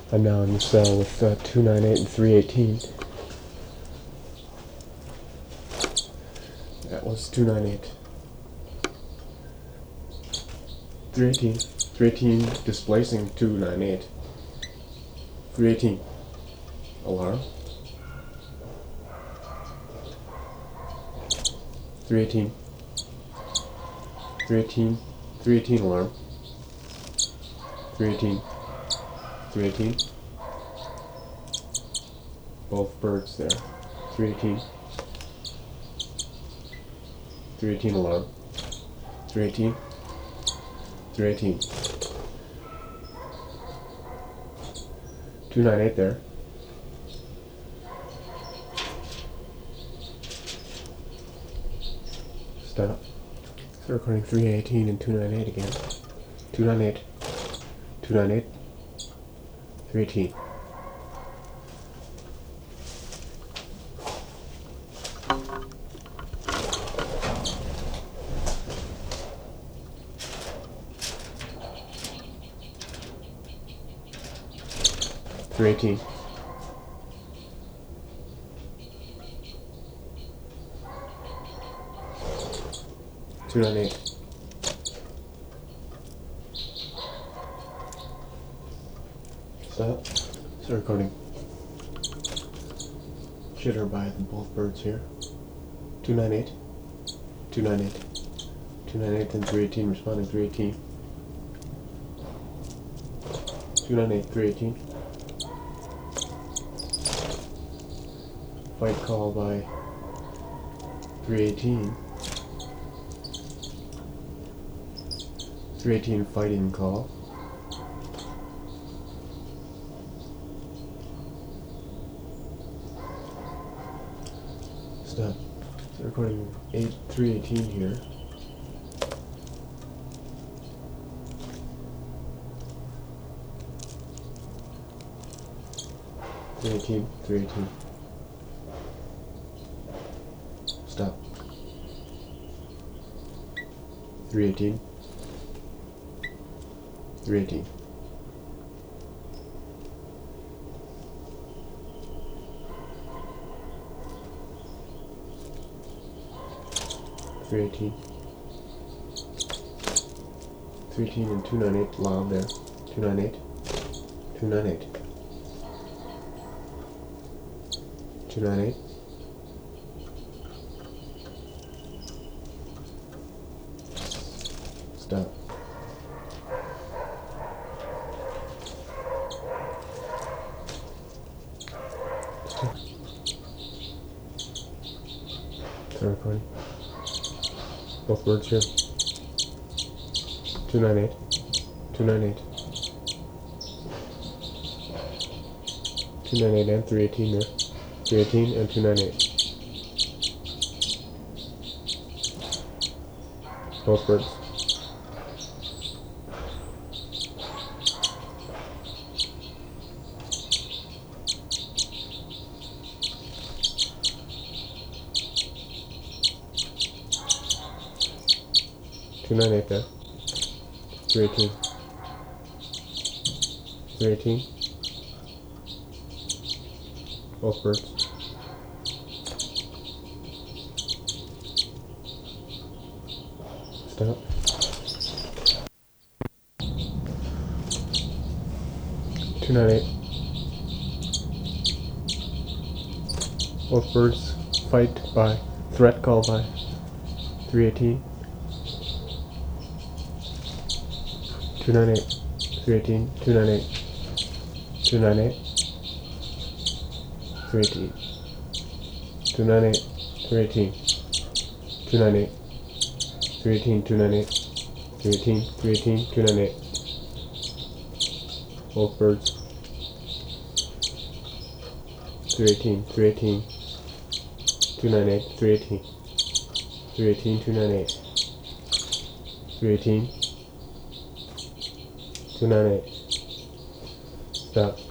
I'm now in the cell with 298 and 318. That was 298. 318. 318 displacing 298. 318. Alarm. 318. 318. 318 alarm. 318. 318. Both birds there. 318. 318 alarm. 318. 318. 298 there. Stop. So recording 318 and 298 again. 298. 298. 318. Three 18. Two 98. Stop. Start recording. Jitter by both birds here. 298. 298. 298 and 318 responding 318. 298 318. Fight call by 318. 318 fighting call. Stop. So recording 318 here. Three 18. Stop. 318. 318. Three 18. 318 and 298 loud there. 298. 298. 298. Stop. Stop. Start recording. Both words here. 298. 298. 298 and 318 there. 318 and 298. Both birds. Two 98 there. 318. 318. Both birds. Stop. 298. Both birds fight by threat call by 318. 298. 318. 298. 298. 318. 298. 318. 298. 318. 298. 318. 318. 298. Both birds. 318. 318. 298. 318. 318. 298. 318. 298. Stop.